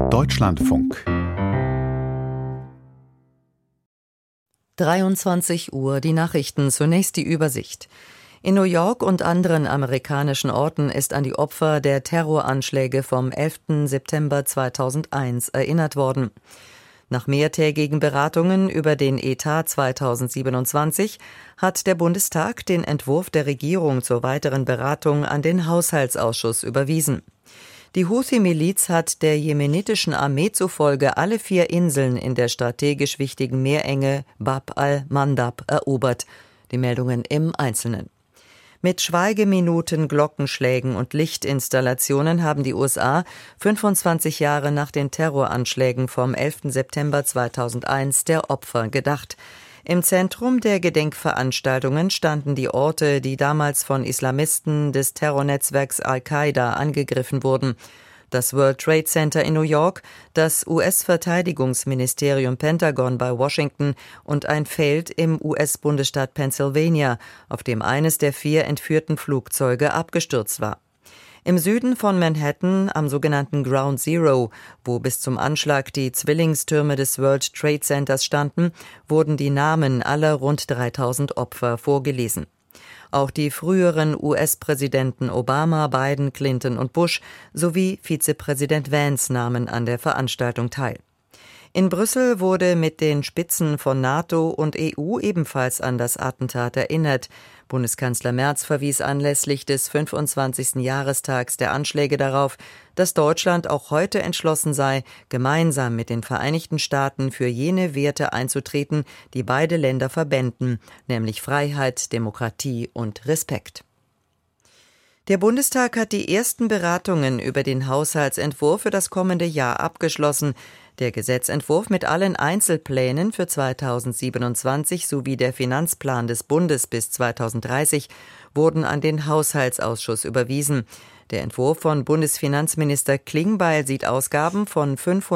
Deutschlandfunk 23 Uhr, die Nachrichten, zunächst die Übersicht. In New York und anderen amerikanischen Orten ist an die Opfer der Terroranschläge vom 11. September 2001 erinnert worden. Nach mehrtägigen Beratungen über den Etat 2027 hat der Bundestag den Entwurf der Regierung zur weiteren Beratung an den Haushaltsausschuss überwiesen. Die Houthi-Miliz hat der jemenitischen Armee zufolge alle 4 Inseln in der strategisch wichtigen Meerenge Bab al-Mandab erobert. Die Meldungen im Einzelnen. Mit Schweigeminuten, Glockenschlägen und Lichtinstallationen haben die USA 25 Jahre nach den Terroranschlägen vom 11. September 2001 der Opfer gedacht. Im Zentrum der Gedenkveranstaltungen standen die Orte, die damals von Islamisten des Terrornetzwerks Al-Qaida angegriffen wurden. Das World Trade Center in New York, das US-Verteidigungsministerium Pentagon bei Washington und ein Feld im US-Bundesstaat Pennsylvania, auf dem eines der 4 entführten Flugzeuge abgestürzt war. Im Süden von Manhattan, am sogenannten Ground Zero, wo bis zum Anschlag die Zwillingstürme des World Trade Centers standen, wurden die Namen aller rund 3000 Opfer vorgelesen. Auch die früheren US-Präsidenten Obama, Biden, Clinton und Bush sowie Vizepräsident Vance nahmen an der Veranstaltung teil. In Brüssel wurde mit den Spitzen von NATO und EU ebenfalls an das Attentat erinnert. Bundeskanzler Merz verwies anlässlich des 25. Jahrestags der Anschläge darauf, dass Deutschland auch heute entschlossen sei, gemeinsam mit den Vereinigten Staaten für jene Werte einzutreten, die beide Länder verbänden, nämlich Freiheit, Demokratie und Respekt. Der Bundestag hat die ersten Beratungen über den Haushaltsentwurf für das kommende Jahr abgeschlossen. Der Gesetzentwurf mit allen Einzelplänen für 2027 sowie der Finanzplan des Bundes bis 2030 wurden an den Haushaltsausschuss überwiesen. Der Entwurf von Bundesfinanzminister Klingbeil sieht Ausgaben von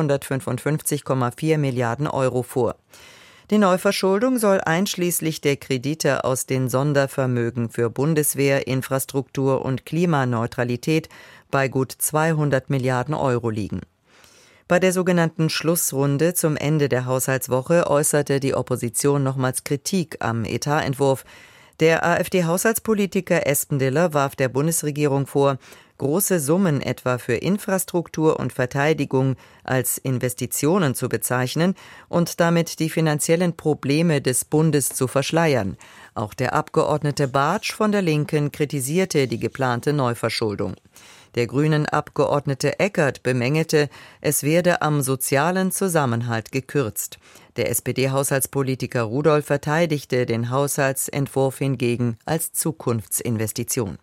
555,4 Milliarden Euro vor. Die Neuverschuldung soll einschließlich der Kredite aus den Sondervermögen für Bundeswehr, Infrastruktur und Klimaneutralität bei gut 200 Milliarden Euro liegen. Bei der sogenannten Schlussrunde zum Ende der Haushaltswoche äußerte die Opposition nochmals Kritik am Etatentwurf. Der AfD-Haushaltspolitiker Espendiller warf der Bundesregierung vor, große Summen etwa für Infrastruktur und Verteidigung als Investitionen zu bezeichnen und damit die finanziellen Probleme des Bundes zu verschleiern. Auch der Abgeordnete Bartsch von der Linken kritisierte die geplante Neuverschuldung. Der Grünen-Abgeordnete Eckert bemängelte, es werde am sozialen Zusammenhalt gekürzt. Der SPD-Haushaltspolitiker Rudolph verteidigte den Haushaltsentwurf hingegen als Zukunftsinvestition.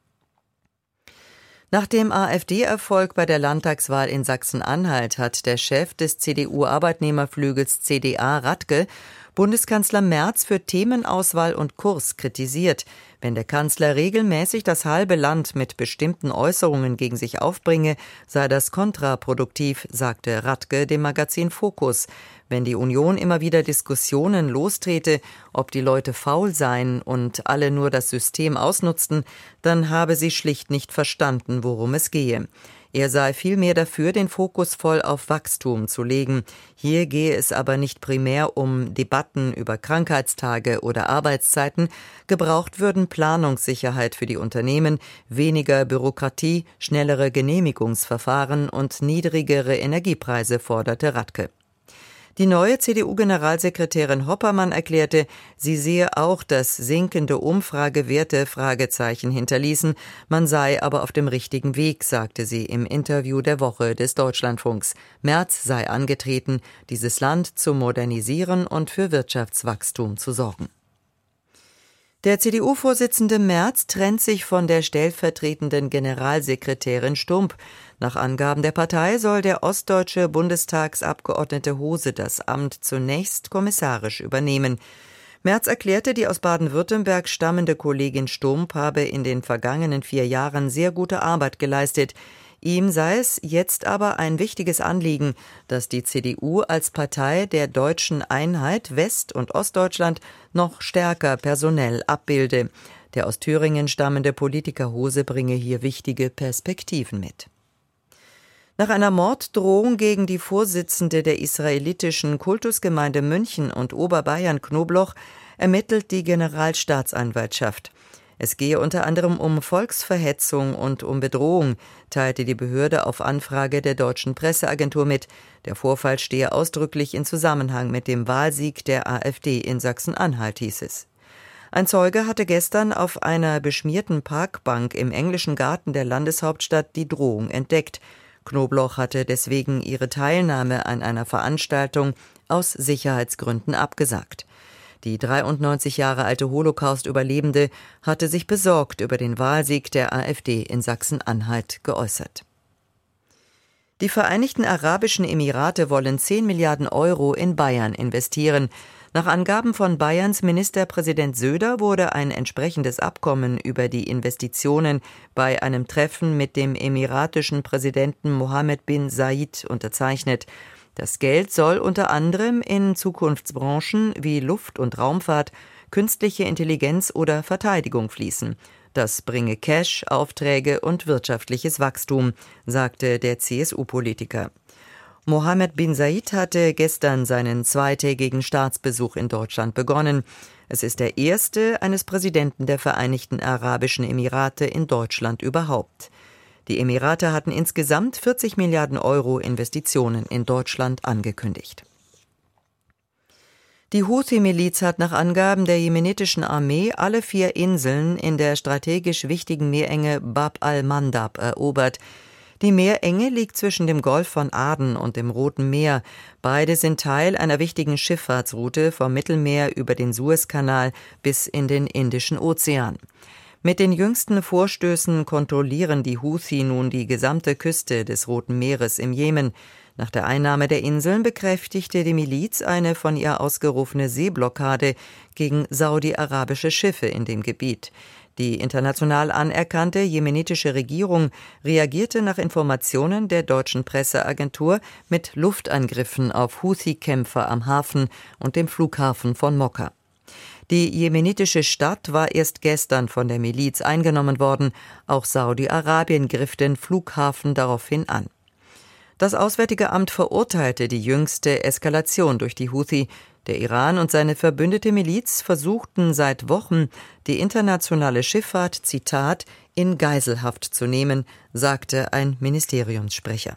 Nach dem AfD-Erfolg bei der Landtagswahl in Sachsen-Anhalt hat der Chef des CDU-Arbeitnehmerflügels CDA, Radke, Bundeskanzler Merz für Themenauswahl und Kurs kritisiert. Wenn der Kanzler regelmäßig das halbe Land mit bestimmten Äußerungen gegen sich aufbringe, sei das kontraproduktiv, sagte Radke dem Magazin Focus. Wenn die Union immer wieder Diskussionen lostrete, ob die Leute faul seien und alle nur das System ausnutzten, dann habe sie schlicht nicht verstanden, worum es gehe. Er sei vielmehr dafür, den Fokus voll auf Wachstum zu legen. Hier gehe es aber nicht primär um Debatten über Krankheitstage oder Arbeitszeiten. Gebraucht würden Planungssicherheit für die Unternehmen, weniger Bürokratie, schnellere Genehmigungsverfahren und niedrigere Energiepreise, forderte Radke. Die neue CDU-Generalsekretärin Hoppermann erklärte, sie sehe auch, dass sinkende Umfragewerte Fragezeichen hinterließen. Man sei aber auf dem richtigen Weg, sagte sie im Interview der Woche des Deutschlandfunks. Merz sei angetreten, dieses Land zu modernisieren und für Wirtschaftswachstum zu sorgen. Der CDU-Vorsitzende Merz trennt sich von der stellvertretenden Generalsekretärin Stump. Nach Angaben der Partei soll der ostdeutsche Bundestagsabgeordnete Hose das Amt zunächst kommissarisch übernehmen. Merz erklärte, die aus Baden-Württemberg stammende Kollegin Stump habe in den vergangenen 4 Jahren sehr gute Arbeit geleistet. Ihm sei es jetzt aber ein wichtiges Anliegen, dass die CDU als Partei der deutschen Einheit West- und Ostdeutschland noch stärker personell abbilde. Der aus Thüringen stammende Politiker Hose bringe hier wichtige Perspektiven mit. Nach einer Morddrohung gegen die Vorsitzende der israelitischen Kultusgemeinde München und Oberbayern Knobloch ermittelt die Generalstaatsanwaltschaft. Es gehe unter anderem um Volksverhetzung und um Bedrohung, teilte die Behörde auf Anfrage der deutschen Presseagentur mit. Der Vorfall stehe ausdrücklich in Zusammenhang mit dem Wahlsieg der AfD in Sachsen-Anhalt, hieß es. Ein Zeuge hatte gestern auf einer beschmierten Parkbank im englischen Garten der Landeshauptstadt die Drohung entdeckt. Knobloch hatte deswegen ihre Teilnahme an einer Veranstaltung aus Sicherheitsgründen abgesagt. Die 93 Jahre alte Holocaust-Überlebende hatte sich besorgt über den Wahlsieg der AfD in Sachsen-Anhalt geäußert. Die Vereinigten Arabischen Emirate wollen 10 Milliarden Euro in Bayern investieren. Nach Angaben von Bayerns Ministerpräsident Söder wurde ein entsprechendes Abkommen über die Investitionen bei einem Treffen mit dem emiratischen Präsidenten Mohammed bin Zayed unterzeichnet. Das Geld soll unter anderem in Zukunftsbranchen wie Luft- und Raumfahrt, künstliche Intelligenz oder Verteidigung fließen. Das bringe Cash, Aufträge und wirtschaftliches Wachstum, sagte der CSU-Politiker. Mohammed bin Zayed hatte gestern seinen zweitägigen Staatsbesuch in Deutschland begonnen. Es ist der erste eines Präsidenten der Vereinigten Arabischen Emirate in Deutschland überhaupt. Die Emirate hatten insgesamt 40 Milliarden Euro Investitionen in Deutschland angekündigt. Die Houthi-Miliz hat nach Angaben der jemenitischen Armee alle 4 Inseln in der strategisch wichtigen Meerenge Bab al-Mandab erobert. Die Meerenge liegt zwischen dem Golf von Aden und dem Roten Meer. Beide sind Teil einer wichtigen Schifffahrtsroute vom Mittelmeer über den Suezkanal bis in den Indischen Ozean. Mit den jüngsten Vorstößen kontrollieren die Houthi nun die gesamte Küste des Roten Meeres im Jemen. Nach der Einnahme der Inseln bekräftigte die Miliz eine von ihr ausgerufene Seeblockade gegen saudi-arabische Schiffe in dem Gebiet. Die international anerkannte jemenitische Regierung reagierte nach Informationen der deutschen Presseagentur mit Luftangriffen auf Houthi-Kämpfer am Hafen und dem Flughafen von Mokka. Die jemenitische Stadt war erst gestern von der Miliz eingenommen worden. Auch Saudi-Arabien griff den Flughafen daraufhin an. Das Auswärtige Amt verurteilte die jüngste Eskalation durch die Houthi. Der Iran und seine verbündete Miliz versuchten seit Wochen, die internationale Schifffahrt, Zitat, in Geiselhaft zu nehmen, sagte ein Ministeriumssprecher.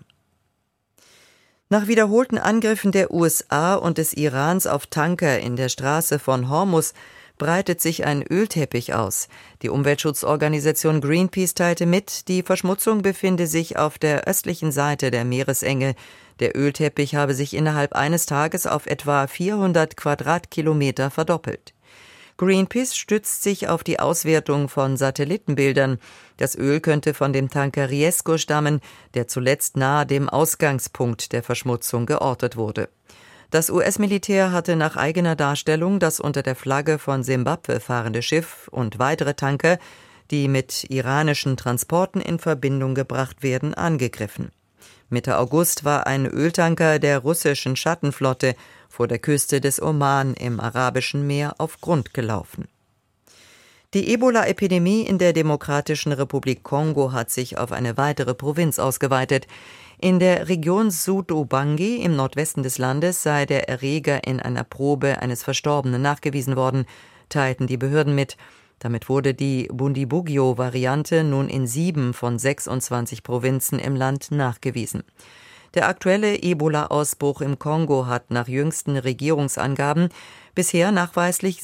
Nach wiederholten Angriffen der USA und des Irans auf Tanker in der Straße von Hormuz breitet sich ein Ölteppich aus. Die Umweltschutzorganisation Greenpeace teilte mit, die Verschmutzung befinde sich auf der östlichen Seite der Meeresenge. Der Ölteppich habe sich innerhalb eines Tages auf etwa 400 Quadratkilometer verdoppelt. Greenpeace stützt sich auf die Auswertung von Satellitenbildern. Das Öl könnte von dem Tanker Riesco stammen, der zuletzt nahe dem Ausgangspunkt der Verschmutzung geortet wurde. Das US-Militär hatte nach eigener Darstellung das unter der Flagge von Simbabwe fahrende Schiff und weitere Tanker, die mit iranischen Transporten in Verbindung gebracht werden, angegriffen. Mitte August war ein Öltanker der russischen Schattenflotte vor der Küste des Oman im Arabischen Meer auf Grund gelaufen. Die Ebola-Epidemie in der Demokratischen Republik Kongo hat sich auf eine weitere Provinz ausgeweitet. In der Region Sud-Ubangi im Nordwesten des Landes sei der Erreger in einer Probe eines Verstorbenen nachgewiesen worden, teilten die Behörden mit. Damit wurde die Bundibugyo-Variante nun in 7 von 26 Provinzen im Land nachgewiesen. Der aktuelle Ebola-Ausbruch im Kongo hat nach jüngsten Regierungsangaben bisher nachweislich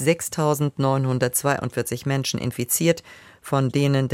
6.942 Menschen infiziert, von denen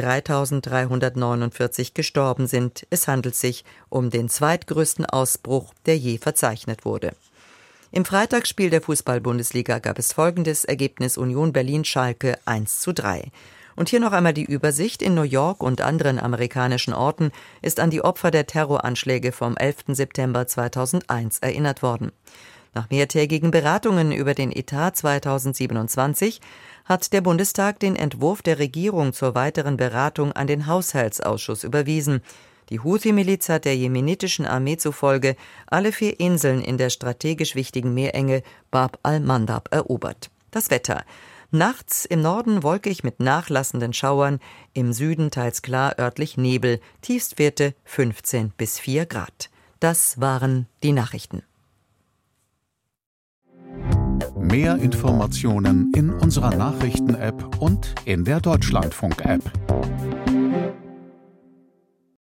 3.349 gestorben sind. Es handelt sich um den zweitgrößten Ausbruch, der je verzeichnet wurde. Im Freitagsspiel der Fußball-Bundesliga gab es folgendes Ergebnis: Union Berlin-Schalke 1:3. Und hier noch einmal die Übersicht. In New York und anderen amerikanischen Orten ist an die Opfer der Terroranschläge vom 11. September 2001 erinnert worden. Nach mehrtägigen Beratungen über den Etat 2027 hat der Bundestag den Entwurf der Regierung zur weiteren Beratung an den Haushaltsausschuss überwiesen. Die Houthi-Miliz hat der jemenitischen Armee zufolge alle 4 Inseln in der strategisch wichtigen Meerenge Bab al-Mandab erobert. Das Wetter. Nachts im Norden wolkig mit nachlassenden Schauern, im Süden teils klar, örtlich Nebel, Tiefstwerte 15 bis 4 Grad. Das waren die Nachrichten. Mehr Informationen in unserer Nachrichten-App und in der Deutschlandfunk-App.